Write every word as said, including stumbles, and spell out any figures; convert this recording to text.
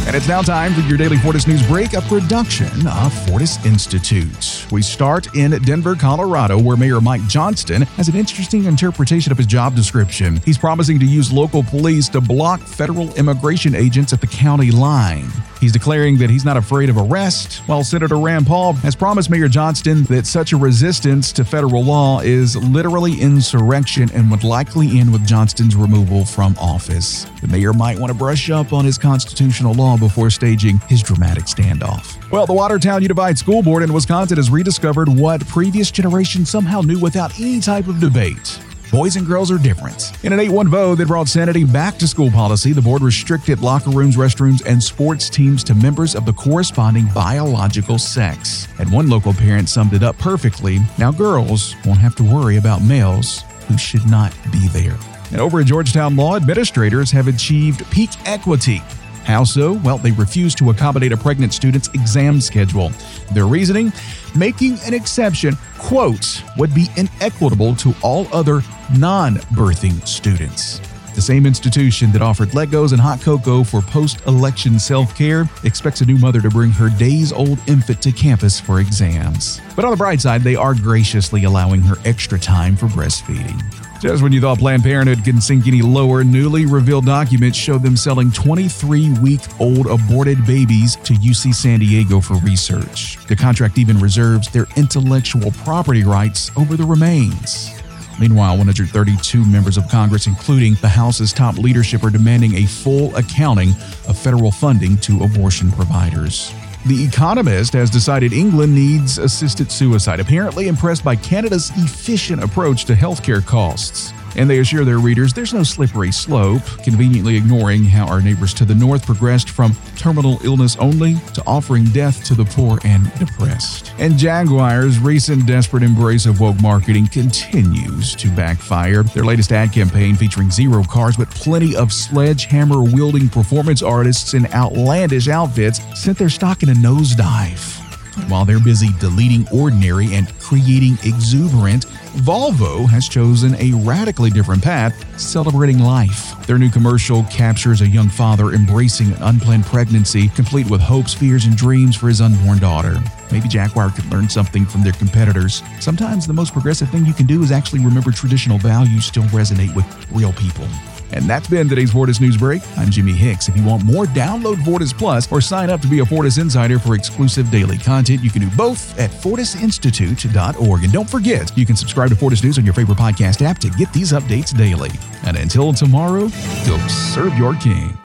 And it's now time for your daily Fortis News Break, a production of Fortis Institute. We start in Denver, Colorado, where Mayor Mike Johnston has an interesting interpretation of his job description. He's promising to use local police to block federal immigration agents at the county line. He's declaring that he's not afraid of arrest, while Senator Rand Paul has promised Mayor Johnston that such a resistance to federal law is literally insurrection and would likely end with Johnston's removal from office. The mayor might want to brush up on his constitutional law before staging his dramatic standoff. Well, the Watertown Unified School Board in Wisconsin has rediscovered what previous generations somehow knew without any type of debate. Boys and girls are different. In an eight one vote that brought sanity back to school policy, the board restricted locker rooms, restrooms, and sports teams to members of the corresponding biological sex. And one local parent summed it up perfectly. Now girls won't have to worry about males who should not be there. And over at Georgetown Law, administrators have achieved peak equity. How so? Well, they refused to accommodate a pregnant student's exam schedule. Their reasoning? Making an exception, quote, would be inequitable to all other non-birthing students. The same institution that offered Legos and hot cocoa for post-election self-care expects a new mother to bring her days-old infant to campus for exams. But on the bright side, they are graciously allowing her extra time for breastfeeding. Just when you thought Planned Parenthood couldn't sink any lower, newly revealed documents show them selling twenty-three-week-old aborted babies to U C San Diego for research. The contract even reserves their intellectual property rights over the remains. Meanwhile, one hundred thirty-two members of Congress, including the House's top leadership, are demanding a full accounting of federal funding to abortion providers. The Economist has decided England needs assisted suicide, apparently impressed by Canada's efficient approach to healthcare costs. And they assure their readers there's no slippery slope, conveniently ignoring how our neighbors to the north progressed from terminal illness only to offering death to the poor and depressed. And Jaguar's recent desperate embrace of woke marketing continues to backfire. Their latest ad campaign, featuring zero cars but plenty of sledgehammer-wielding performance artists in outlandish outfits, sent their stock in a nosedive. While they're busy deleting ordinary and creating exuberant, Volvo has chosen a radically different path, celebrating life. Their new commercial captures a young father embracing an unplanned pregnancy, complete with hopes, fears, and dreams for his unborn daughter. Maybe Jaguar could learn something from their competitors. Sometimes the most progressive thing you can do is actually remember traditional values still resonate with real people. And that's been today's Fortis News Break. I'm Jimmy Hicks. If you want more, download Fortis Plus or sign up to be a Fortis Insider for exclusive daily content. You can do both at fortis institute dot org. And don't forget, you can subscribe to Fortis News on your favorite podcast app to get these updates daily. And until tomorrow, go serve your king.